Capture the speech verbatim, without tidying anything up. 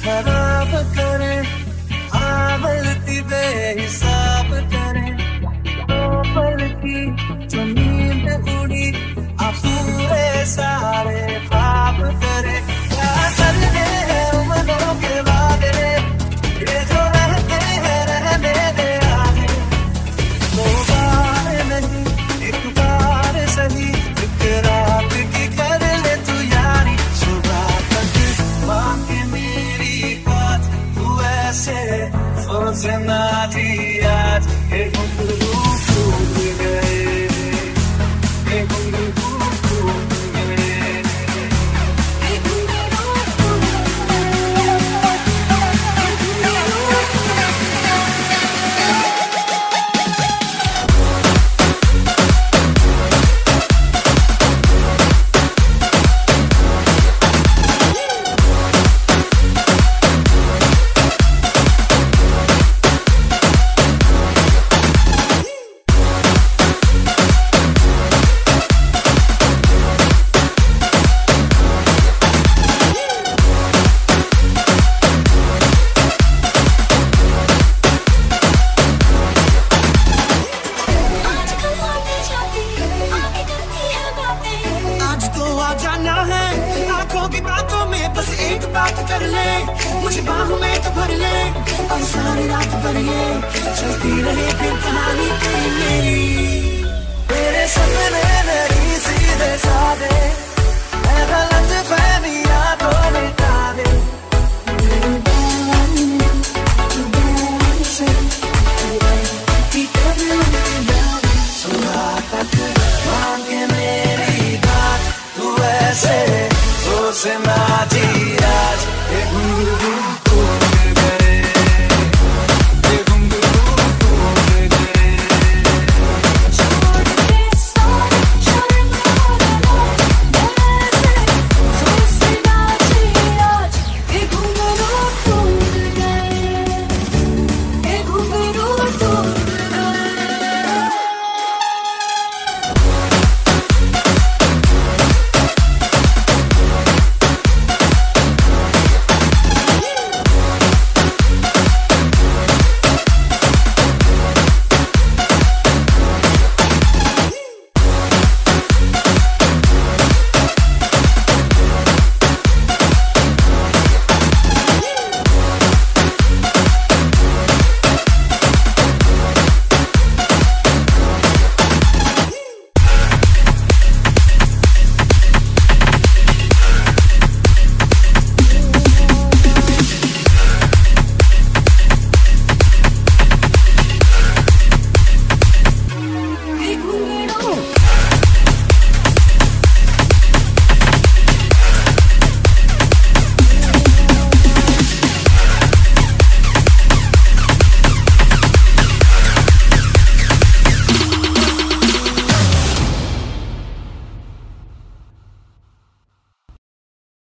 खराब करे, आवलती बेहिसाब करे, दो पल की जो नींद उड़ी आ पूरे सारे ख्वाब करे। क्या करने हैं उम्रों के वादे, ये जो रहते हैं रहने दे आगे। दो बार नहीं एक बार सही, एक रात की कर ले तू यारी। सुबह तक मांगे मेरी बात, तू ऐसे सोचे ना थी आज। ये घुंघरू टूट गए, ये घुंघरू टूट गए। जाना है आंखों की बातों में, बस एक बात कर ले, मुझे बाहों में तो भर ले, और सारी रात भर ये चलती रहे फिर कहानी तेरी मेरी। तेरे सपने नहीं सीधे साधे, मैं गलत फहमियां तो मिटा दे। सुबह तक मांगे मेरी बात, तू ऐसे सोचे ना थी आज।